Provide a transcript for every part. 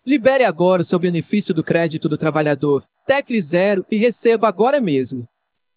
Libere agora o seu benefício do crédito do trabalhador. Tecle 0 e receba agora mesmo.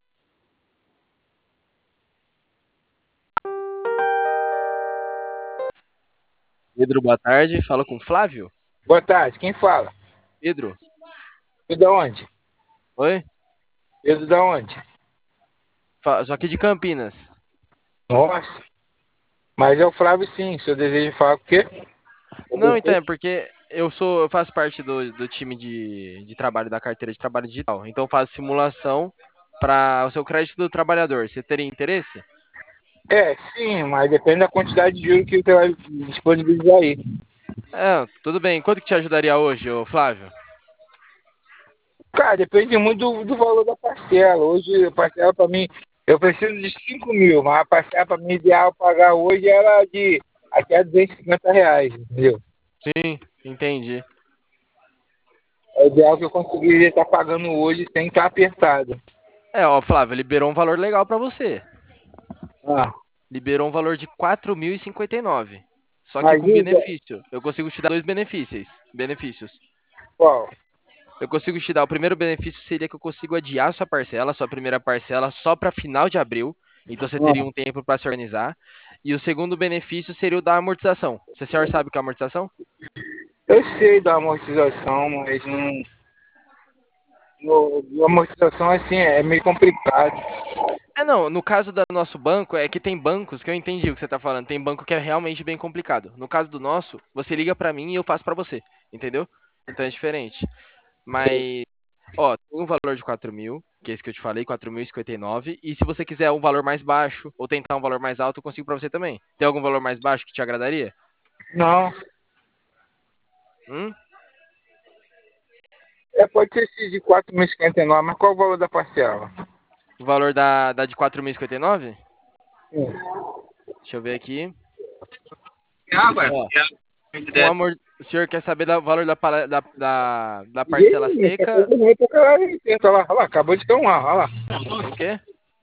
Pedro, boa tarde. Fala com o Flávio. Boa tarde, quem fala? Pedro, Pedro da onde? oi? Pedro da onde? Sou aqui de Campinas. Nossa, mas é o Flávio sim, o senhor deseja falar com o quê? Não, então, é porque eu faço parte do time de trabalho da carteira de trabalho digital. Então eu faço simulação para o seu crédito do trabalhador. Você teria interesse? É, sim, mas depende da quantidade de juros que você vai disponibilizar aí. É, tudo bem. Quanto que te ajudaria hoje, ô Flávio? Cara, depende muito do valor da parcela. Hoje, a parcela para mim, eu preciso de 5 mil, mas a parcela para mim ideal pagar hoje era de até R$ 250, entendeu? Sim, entendi. É o ideal que eu conseguiria estar pagando hoje sem estar apertado. É, ó, Flávio, liberou um valor legal para você. Ah, Liberou um valor de 4.059. Só que mas com isso, benefício. Eu consigo te dar dois benefícios. qual? Eu consigo te dar, o primeiro benefício seria que eu consigo adiar sua parcela, sua primeira parcela, só para final de abril. Então você teria Ah, um tempo para se organizar. E o segundo benefício seria o da amortização. Você senhor sabe o que é amortização? eu sei da amortização, mas não. A amortização assim é meio complicado. É, não, no caso do nosso banco, é que tem bancos que eu entendi o que você está falando. Tem banco que é realmente bem complicado. No caso do nosso, você liga para mim e eu faço para você, entendeu? Então é diferente. Mas, ó, tem um valor de 4.000, que é esse que eu te falei, 4.059. E se você quiser um valor mais baixo ou tentar um valor mais alto, eu consigo para você também. Tem algum valor mais baixo que te agradaria? Não, Hum? pode ser esse de 4.059, mas qual o valor da parcela? O valor da de 4.059? Sim. Deixa eu ver aqui. Água? Ó, com amor... O senhor quer saber o valor da parcela Ih, tá seca? todo mundo pro caralho aí dentro, olha lá, acabou de ter um lá, olha lá. O quê?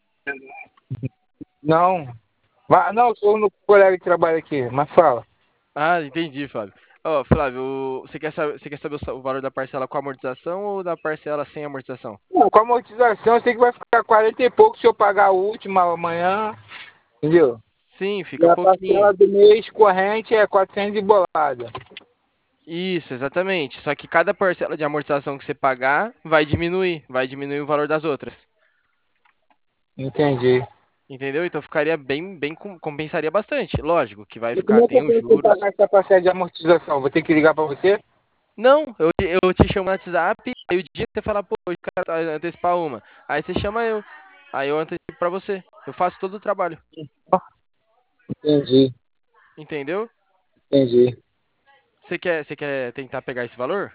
Não, não, sou no colega que trabalha aqui, mas fala. Ah, entendi, Flávio. Ó, Flávio, você quer saber o valor da parcela com amortização ou da parcela sem amortização? Não, com a amortização eu sei que vai ficar 40 e pouco se eu pagar a última amanhã, entendeu? Sim, E fica a pouquinho. parcela do mês corrente é 400 e bolada. Isso, exatamente. Só que cada parcela de amortização que você pagar vai diminuir o valor das outras. Entendi. Entendeu? Então ficaria compensaria bastante. Lógico que vai E como ficar, é que tem eu os penso em juros. pagar essa parcela de amortização? Vou ter que ligar pra você? Não, eu te chamo no WhatsApp, aí o dia que você falar, pô, hoje eu quero antecipar uma. Aí você chama eu. Aí eu antecipo pra você. Eu faço todo o trabalho. Entendi, Entendeu? entendi. Você quer tentar pegar esse valor?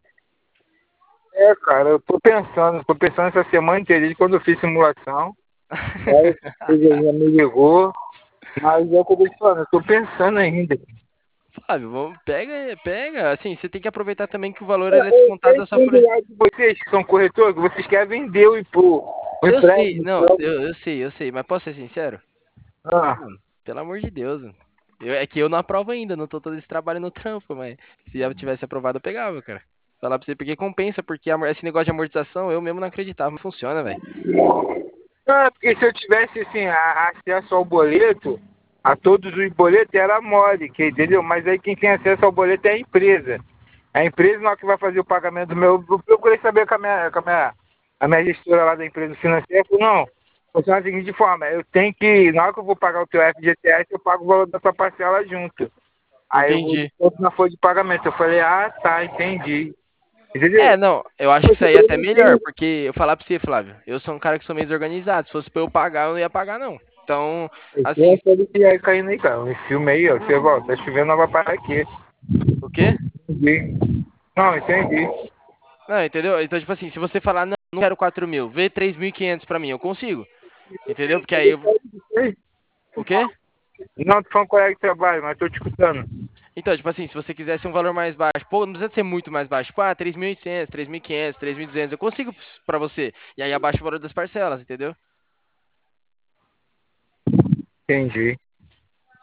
É, cara, eu tô pensando essa semana inteira de quando eu fiz simulação. Aí ele já me ligou, mas é o que eu tô te falando, eu tô pensando ainda. Flávio, pega. Assim, você tem que aproveitar também que o valor ele é Eu descontado da sua entendo folha. o lado de vocês que são corretores, que vocês querem vender o Eu sei, empréstimo. não, Então, eu sei, mas posso ser sincero? ah, Mano, pelo amor de Deus. Mano. É que eu não aprovo ainda, não tô todo esse trabalho no trampo, mas se eu tivesse aprovado, eu pegava, cara. Falar pra você, porque compensa, porque esse negócio de amortização eu mesmo não acreditava, não funciona, velho. porque se eu tivesse assim, acesso ao boleto, a todos os boletos, era mole, entendeu? Mas aí quem tem acesso ao boleto é a empresa. A empresa não é que vai fazer o pagamento do meu. Eu procurei saber com a minha gestora lá da empresa financeira, falou, não, funciona da seguinte forma, eu tenho que, na hora que eu vou pagar o teu FGTS, eu pago o valor da tua parcela junto. Aí eu vou Entendi. desconto na folha de pagamento. Eu falei, tá, entendi. É, Entendeu? não, eu acho que isso aí é Eu até não melhor, tenho. porque eu falar pra você, Flávio, eu sou um cara que sou meio desorganizado. Se fosse pra eu pagar, eu não ia pagar, não. Então, Tem assim, essa que aí caindo aí, cara. Esse filme aí, ó. Você, ó, tá chovendo, não vai parar aqui. o quê? Entendi. Não, entendi. Não, entendeu? Então, tipo assim, se você falar, não, não quero 4.000, vê 3.500 pra mim, eu consigo. Entendeu? Porque aí eu. O quê? Não, tô falando colega de trabalho, mas tô te escutando. Então, tipo assim, se você quisesse um valor mais baixo, pô, não precisa ser muito mais baixo. Tipo, 3.800, 3.500, 3.200, eu consigo pra você. E aí abaixa o valor das parcelas, entendeu? Entendi.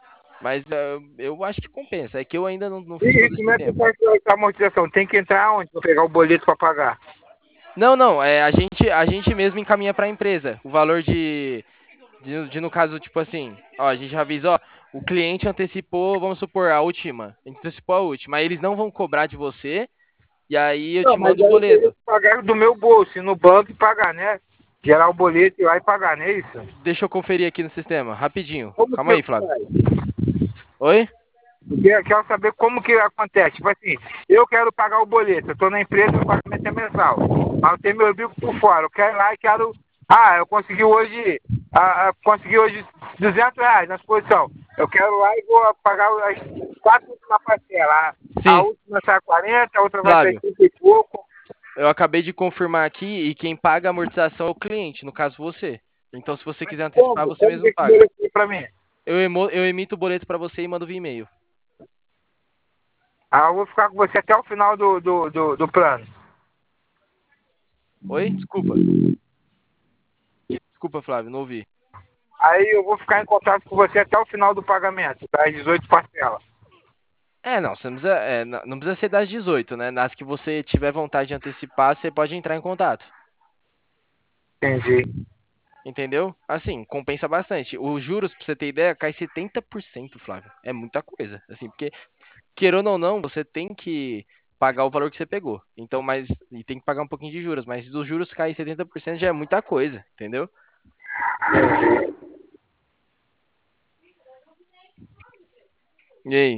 Mas eu acho que compensa. É que eu ainda não fiz E todo como esse é que tempo. faz essa amortização? Tem que entrar onde para pegar o boleto para pagar? Não, a gente mesmo encaminha para a empresa. O valor de, no caso, tipo assim, ó, a gente já avisa, ó, o cliente antecipou, vamos supor, a gente antecipou a última, aí eles não vão cobrar de você, e aí eu Não, te mas mando o aí eu teria boleto. que pagar do meu bolso, ir no banco e pagar, né? Gerar o boleto e lá e pagar, não é isso? Deixa eu conferir aqui no sistema, rapidinho. Como Calma que aí, Flávio. faz? Oi? Eu quero saber como que acontece. Tipo assim, eu quero pagar o boleto, eu estou na empresa, o pagamento é mensal. Mas eu tenho meu bico por fora. Eu quero ir lá e quero. Ah, eu consegui hoje R$ 200 na exposição. Eu quero ir lá e vou pagar as 4 últimas parcelas. A Sim, última sai 40, a outra vai sair Flávio, 30 e pouco. eu acabei de confirmar aqui e quem paga a amortização é o cliente, no caso você. Então, se você quiser antecipar, Como? você Como que mesmo esse paga. boleto vem pra mim? Eu emito o boleto para você e mando via e-mail. Ah, eu vou ficar com você até o final do plano. Oi? Desculpa. Desculpa, Flávio, não ouvi. Aí eu vou ficar em contato com você até o final do pagamento, das 18 parcelas. Não, você não precisa, não precisa ser das 18, né? Nas que você tiver vontade de antecipar, você pode entrar em contato. Entendi. Entendeu? Assim, compensa bastante. Os juros, pra você ter ideia, cai 70%, Flávio. É muita coisa. Assim, porque, queirando ou não, você tem que pagar o valor que você pegou. Então, e tem que pagar um pouquinho de juros. Mas dos juros cair 70% já é muita coisa, entendeu? E aí?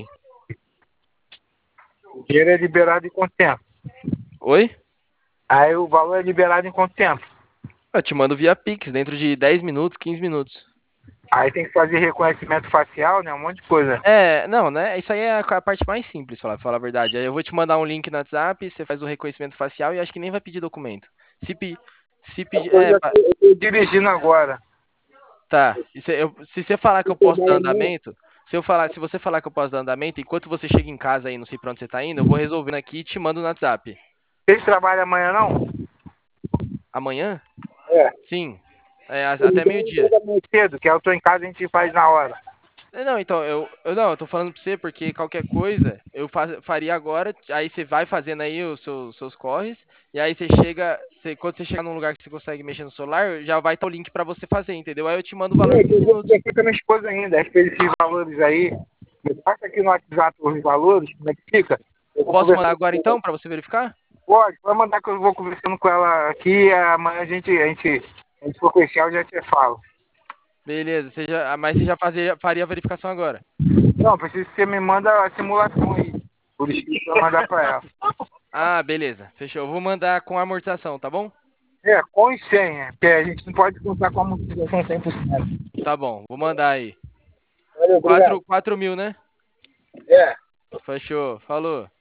O dinheiro é liberado em quanto tempo? Oi? Aí o valor é liberado em quanto tempo? Eu te mando via Pix, dentro de 10 minutos, 15 minutos. Aí tem que fazer reconhecimento facial, né? Um monte de coisa. Não, né? Isso aí é a parte mais simples, falar a verdade. Aí eu vou te mandar um link no WhatsApp, você faz o reconhecimento facial e acho que nem vai pedir documento. Se, pe- se pedir. Eu tô dirigindo agora. Tá. Se você falar que eu posso dar andamento, se você falar que eu posso dar andamento, enquanto você chega em casa aí, não sei pra onde você tá indo, eu vou resolvendo aqui e te mando no WhatsApp. Vocês trabalham amanhã, não? Amanhã? É. Sim. Até meio-dia. Mais cedo, que eu tô em casa e a gente faz na hora. Não, então, eu tô falando pra você porque qualquer coisa faria agora, aí você vai fazendo aí os seus corres, e aí quando você chegar num lugar que você consegue mexer no celular, já vai estar o link pra você fazer, entendeu? Aí eu te mando o valor em 15 Eu vou minutos. conversar com a minha esposa ainda, acho que esses valores aí. Me passa aqui no WhatsApp os valores, como é que fica? Eu vou Posso mandar conversar agora com ela. então, pra você verificar? Pode mandar que eu vou conversando com ela aqui e amanhã a gente for fechar, eu já te falo. Beleza, mas você já faria a verificação agora. Não, preciso que você me manda a simulação aí. Por escrito pra mandar pra ela. Ah, beleza, fechou. Eu vou mandar com amortização, tá bom? É, com e sem, porque a gente não pode contar com a amortização 100%. Tá bom, vou mandar aí. Valeu, obrigado. 4 mil, né? É. Fechou, falou.